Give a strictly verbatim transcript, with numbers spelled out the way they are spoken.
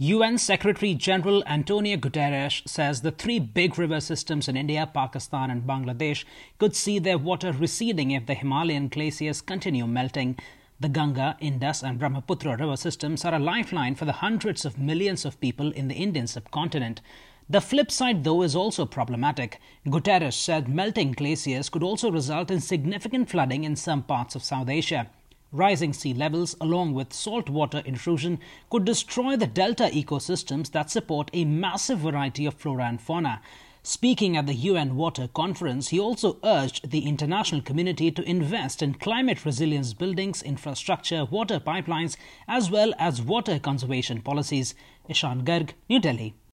U N Secretary-General Antonio Guterres says the three big river systems in India, Pakistan and Bangladesh could see their water receding if the Himalayan glaciers continue melting. The Ganga, Indus and Brahmaputra river systems are a lifeline for the hundreds of millions of people in the Indian subcontinent. The flip side, though, is also problematic. Guterres said melting glaciers could also result in significant flooding in some parts of South Asia. Rising sea levels, along with saltwater intrusion, could destroy the delta ecosystems that support a massive variety of flora and fauna. Speaking at the U N Water Conference, he also urged the international community to invest in climate resilience buildings, infrastructure, water pipelines, as well as water conservation policies. Ishan Garg, New Delhi.